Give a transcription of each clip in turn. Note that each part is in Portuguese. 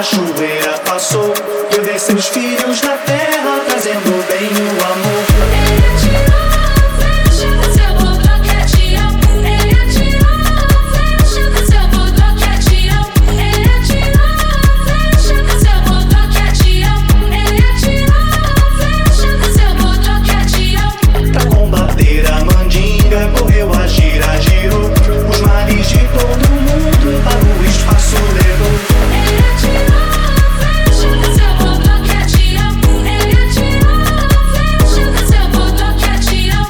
cachoeira passou, viver seus filhos na terra, trazendo bem o amor. Ele atirou a flecha do seu bulldog que atirou. Ele atirou a flecha do seu bulldog que atirou. Ele atirou a flecha do seu bulldog que atirou. Ele atirou a flecha do seu bulldog que atirou. Pra combater a mandinga, correu a gira, girou. Os males de todo mundo para o espaço levou. Ele atirou a flecha do seu bulldog que atirou. Ele atirou a flecha do seu bulldog que atirou.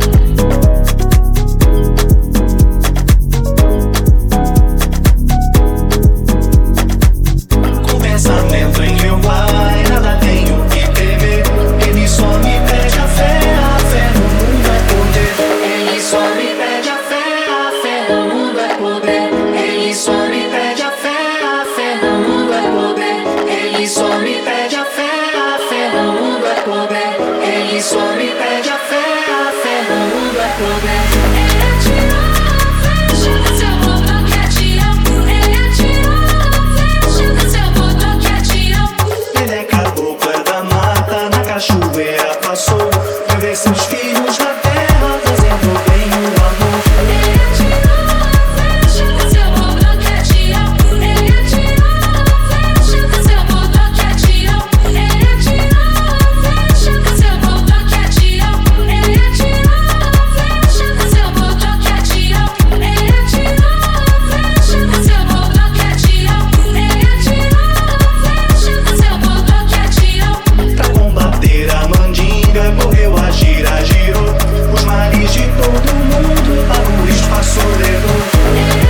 Com pensamento em meu pai, nada tenho que temer. Ele só me pede a fé no mundo é poder. Ele só me pede a fé no mundo é poder. Ele só me pede a fé no mundo é poder. Ele só me pede a fé no mundo é poder. Ele só me pede a fé no mundo é poder. Ele atirou a flecha do seu bulldog que atirou. Ele atirou a flecha do seu bulldog que atirou. Ele é caboclo da mata, na cachoeira passou, viver seus filhos na terra, trazendo bem o amor. Ele atirou a flecha do seu bulldog que atirou. Ele atirou a flecha do seu bulldog que atirou. Ele atirou a flecha do seu bulldog que atirou. Ele atirou a flecha do seu bulldog que atirou. Ele atirou a flecha do seu bulldog que atirou. Ele atirou a flecha do seu bulldog que atirou. Pra combater a mandinga, correu a gira, girou. Os males de todo mundo para o espaço levou. Ele